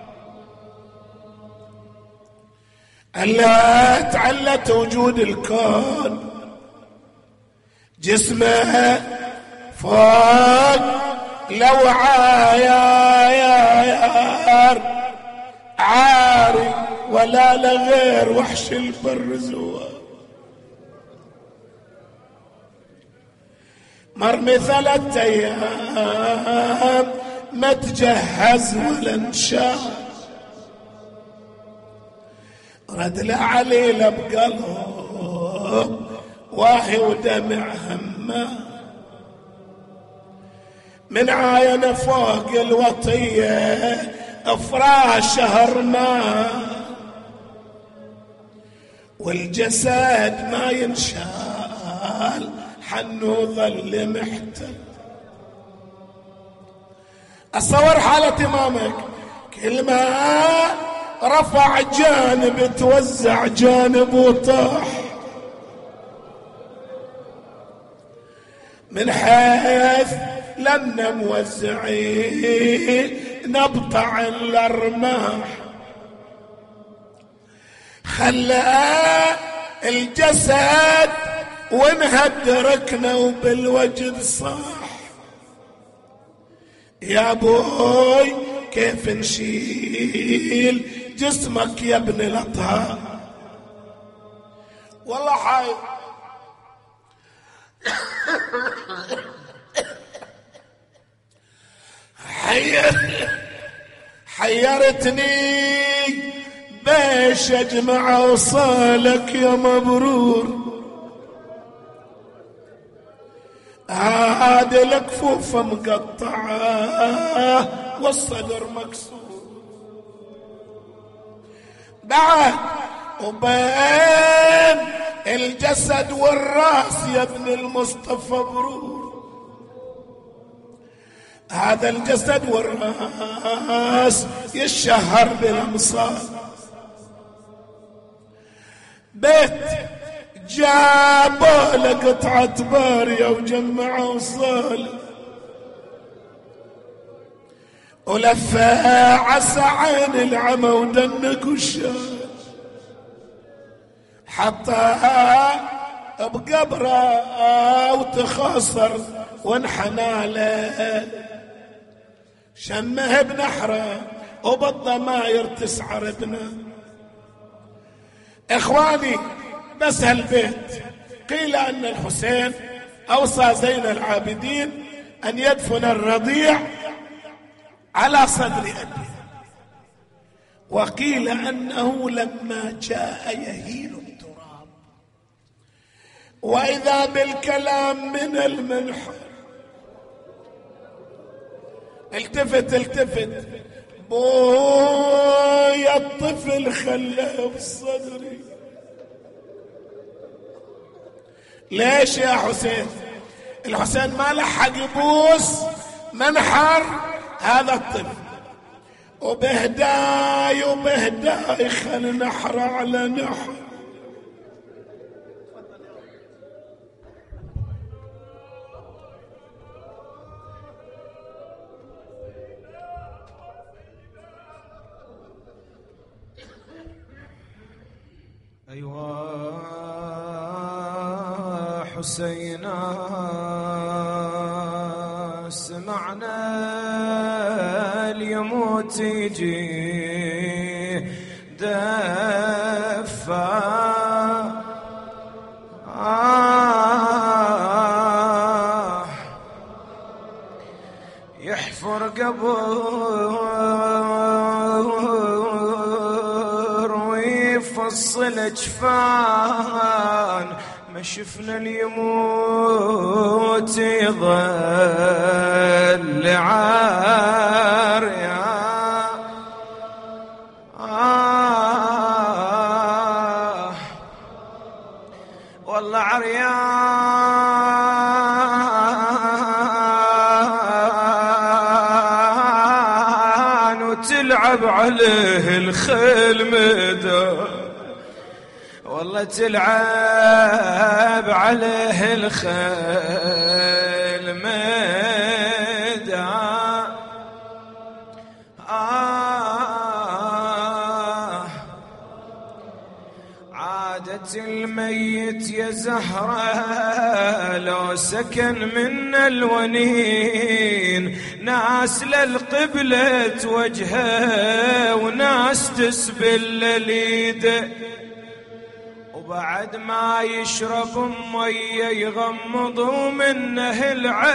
علة وجود الكون جسمه فوق لوعة يا عاري ولا لغير وحش البر زوار. مرمي 3 أيام ما تجهز ولا انشاء، رد العليلة بقلب واهي ودمع همه. من عاين فوق الوطية افراش هرمان، والجسد ما ينشال حنو ظل محتل. اتصور حالة امامك كل ما رفع جانب توزع جانب وطاح، من حيث لنا موزعين نبطع الارماح. خلى الجسد ونهد ركنا وبالوجد صاح. يا بوي كيف نشيل جسمك يا ابن الاطهار؟ والله حيرتني بيش اجمع وصالك يا مبرور. عاد الكفوف مقطعه والصدر مكسور، بعد وبين الجسد والراس يا ابن المصطفى برور. هذا الجسد والراس يشهر بالامصار. بيت جابوا لقطعة بارية وجمعوا صالح، ولفى عسى عين العمى ودنك الشاش، حطها بقبره وتخاصر وانحنى له، شمه بنحره وبالضماير تسعر ابنه. اخواني بس هالبيت قيل ان الحسين اوصى زين العابدين ان يدفن الرضيع على صدر ابيه، وقيل انه لما جاء يهيل التراب واذا بالكلام من المنحر التفت بويا الطفل خلاه بصدري. ليش يا حسين؟ الحسين ما لحق يبوس منحر هذا الطفل، وبهداي خل نحر على نحر. أيوة حسينا سمعنا اليموت يجي دفا يحفر قبر ويفصل جفان، ما شفنا اليموت يظل عاريا. والله عريان وتلعب عليه الخيل مدى، والله تلعب عليه الخيل مدى. عادة الميت يا زهرة لو سكن من الونين، ناس للقبلة وجهه وناس تسبل لليده، وبعد ما يشرب ميه يغمضوا منه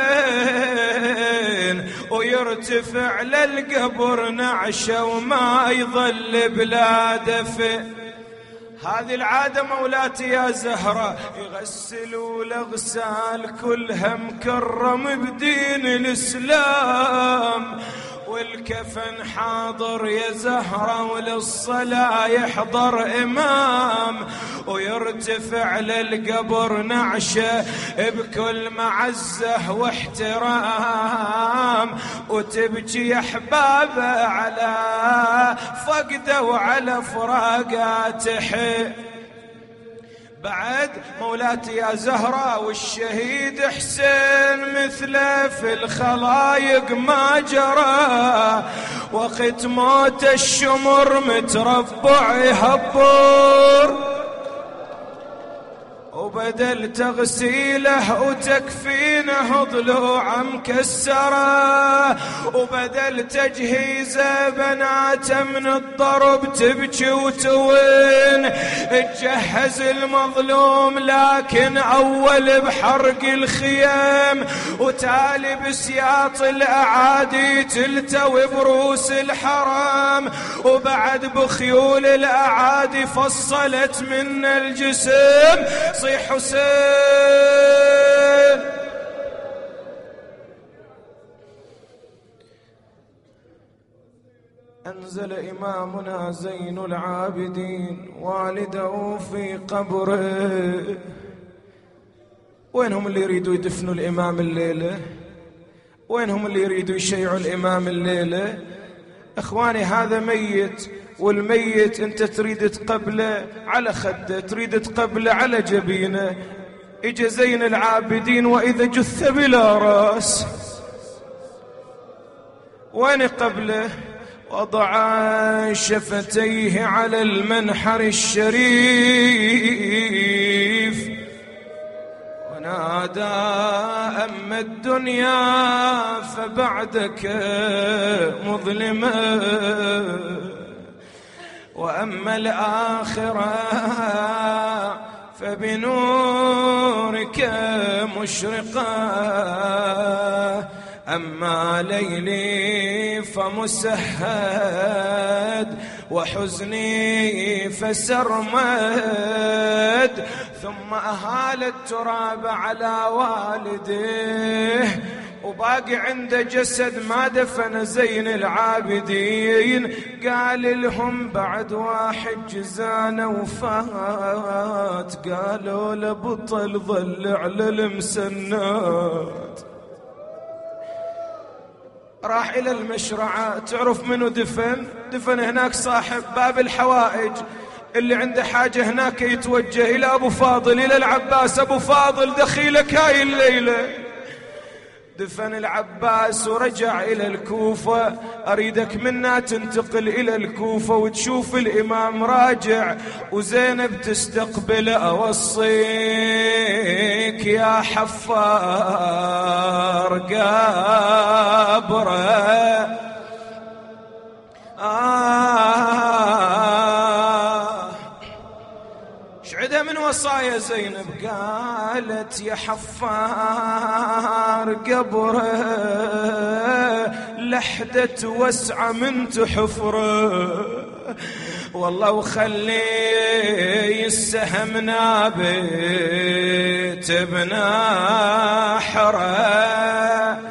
العين، ويرتفع للقبر نعشه وما يظل بلا دفء. هذه العادة مولاتي يا زهرة، يغسلوا الأغسال كلها مكرم بدين الإسلام، والكفن حاضر يا زهرة، وللصلاة يحضر إمام، ويرتفع للقبر نعشه بكل معزة واحترام، وتبكي أحبابه على فقده وعلى فراقاته. بعد مولاتي يا زهرة والشهيد حسين مثله في الخلايق ما جرى، وقت موت الشمر متربع يهبر، وبدل تغسيله وتكفينه ضلوعه مكسره، وبدل تجهيزه بناته من الضرب تبكي وتوين. تجهز المظلوم لكن أول بحرق الخيام، وتالي بسياط الأعادي تلتوي بروس الحرام، وبعد بخيول الأعادي فصلت من الجسم صيح حسين. أنزل إمامنا زين العابدين والده في قبره. وينهم اللي يريدوا يدفنوا الإمام الليلة؟ وينهم اللي يريدوا يشيعوا الإمام الليلة؟ إخواني هذا ميت، والميت أنت تريد تقبله على خده، تريد تقبله على جبينه. إجا زين العابدين وإذا جث بلا رأس، وين قبله؟ وضع شفتيه على المنحر الشريف، ونادى أما الدنيا فبعدك مظلمة، وأما الآخرة فبنورك مشرقة، أما ليلي فمسهد وحزني فسرمد. ثم أهال التراب على والده، وباقي عنده جسد ما دفن زين العابدين. قال لهم بعد واحد جزانه وفات، قالوا لبطل ظل على المسنات. راح إلى المشرعة، تعرف منو دفن؟ دفن هناك صاحب باب الحوائج، اللي عنده حاجة هناك يتوجه إلى أبو فاضل، إلى العباس. أبو فاضل دخيلك هاي الليلة. دفن العباس ورجع إلى الكوفة. أريدك منا تنتقل إلى الكوفة وتشوف الإمام راجع وزينب تستقبل. أوصيك يا حفار قبره، شعدها من وصايا زينب. قالت يا حفار قبره، لحدة وسعة من تحفره، والله وخلي السهم نابت بنحره.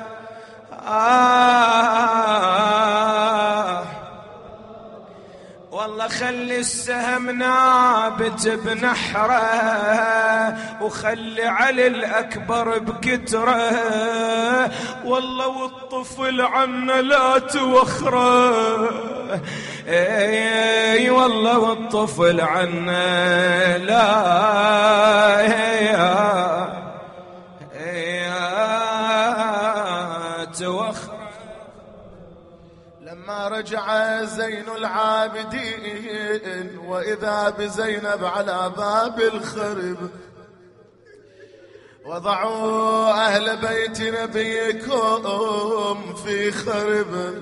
والله خلي السهم نابت بنحره، وخلي علي الأكبر بكتره، والله والطفل عنا لا توخره. اي والله والطفل عنا لا توخره. لما رجع زين العابدين وإذا بزينب على باب الخرب، وضعوا أهل بيت نبيكم في خرب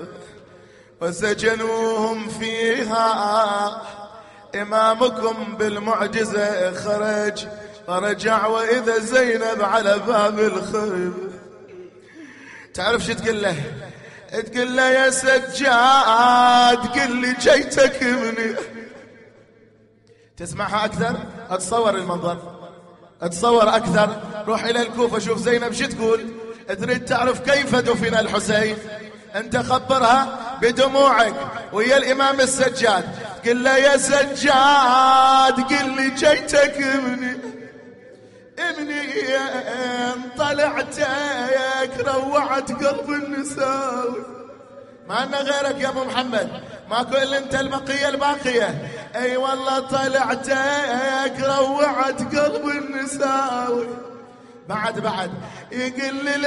وسجنوهم فيها. إمامكم بالمعجزة خرج ورجع وإذا زينب على باب الخرب. تعرف شو تقول له؟ تقول له يا سجاد قل لي جيتك مني. تسمعها أكثر؟ أتصور المنظر، أتصور أكثر. روح إلى الكوفة شوف زينب شو تقول. تريد تعرف كيف دفن الحسين؟ أنت خبرها بدموعك ويا الإمام السجاد، قل له يا سجاد قل لي جيتك ابني طلعتك روعت قلب النساء. ما أنا غيرك يا أبو محمد، ماكو إلا أنت البقية الباقية. أي والله طلعتك روعت قلب النساء. بعد يقل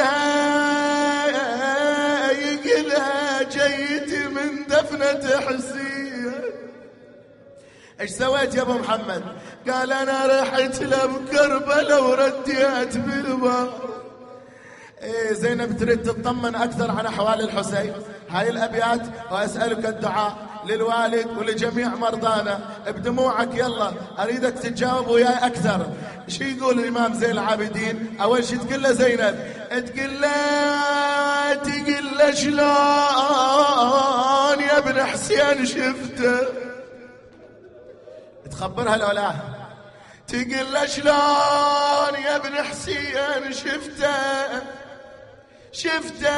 لها جيت من دفنة حسين. ايش سويت يا ابو محمد؟ قال انا رحت له بكربلاء ورديت بالبار. زينب تريد تطمن اكثر عن احوال الحسين. هاي الابيات واسالك الدعاء للوالد ولجميع مرضانا بدموعك. يلا اريدك تجاوب وياي اكثر. شو يقول الامام زين العابدين؟ اول شي تقول له زينب، تقول له شلون يا ابن حسين شفته؟ تخبرها لولا تقول له شلون يا ابن حسين شفته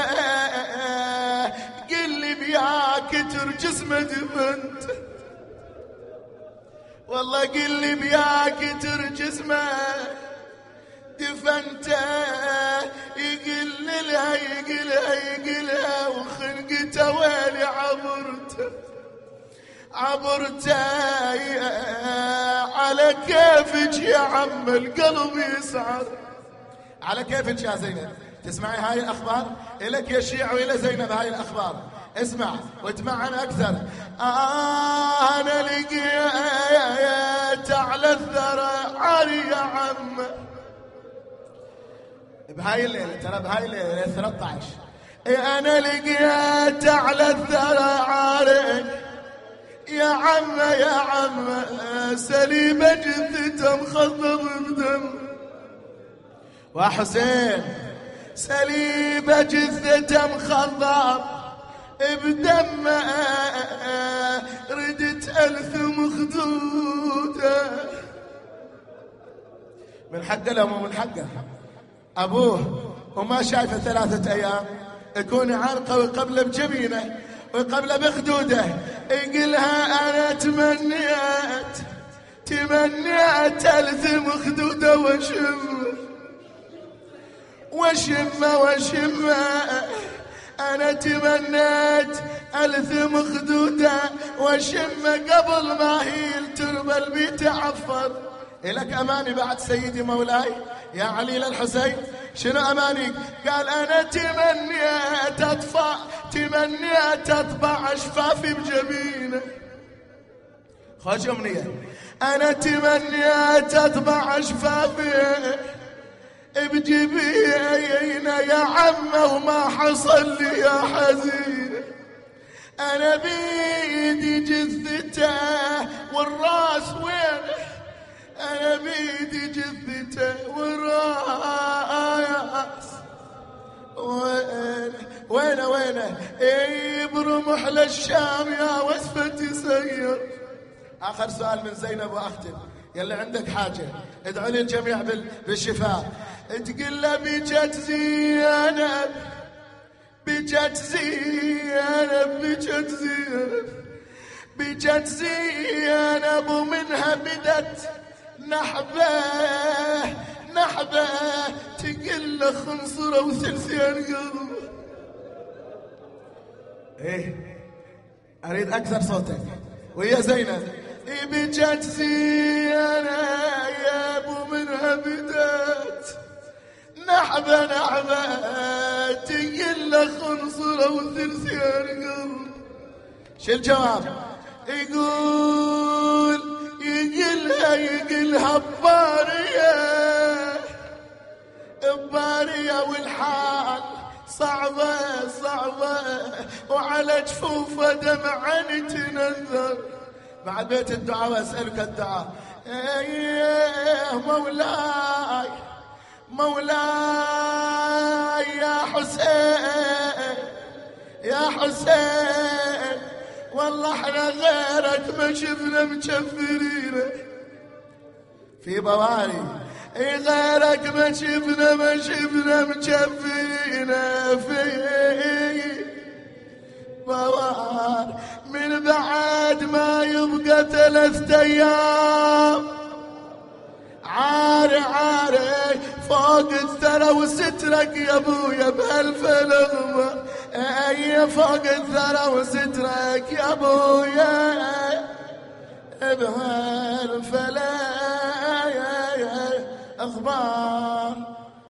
قل لي بياك ترجسمه دفنت. والله قل لي بياك ترجسمه دفنته. يقلها وخنقته ويلي عبرته على كيفك يا عم القلب يسعد. على كيفك يا زينب. تسمعي هاي الأخبار؟ إلك يا شيع وإلى زينب هاي الأخبار. اسمع واتمعن أكثر. أنا لقيت على الثرى عاري يا عم. بهاي الليلة، ترى بهاي الليلة 13. أنا لقيت على الثرى عاري يا عم سليمة جثته مخضب بدم. وحسين سليمة جثته مخضب بدم ردت ألثم خدوده. من حق لهم ومن حقه أبوه وما شايفه 3 أيام يكون عرقه وقبله بجبينه وقبله بخدوده. يقلها أنا تمنيت ألثم خدوده وشم أنا تمنيت ألثم خدوده وشم قبل ما هي التربة البيت عفر. إلك أماني بعد سيدي مولاي يا علي للحسين. شنو أماني؟ قال أنا تمنيت أطبع أشفافي بجبينه. خوش أمنية. أنا تمنيت أطبع أشفافي بجبينه يا عم وما حصل لي يا حزين. أنا بيدي جثته والراس وينه. أنا بيدي جثته والراس وينه برمح للشام يا وسفة تسير. آخر سؤال من زينب وأختم. يلا عندك حاجة ادعوا لي الجميع بالشفاء. تقول له بجت زينب ومنها بدت نحبه تقل له خنصره وثلثين قلب. اريد اكثر صوتك ويا زينب. بجت زينب يا ابو منها بدت نحبه تقل له خنصره وثلثين قلب. شو الجواب؟ يقلها ببارية والحال صعبة وعلى جفوفه دمعا تنذر. بعد بيت الدعاء واسألك الدعاء. مولاي يا حسين والله احنا غيرك ما شفنا مكفرينه. في بواري غيرك ما شفنا مكفينا في بوار من بعد ما يبقى 3 أيام عاري فوق الثرى وسترك يا ابويا بهالفلغمة اي فوق الثرى وسترك يا ابويا بهالفلا اخبار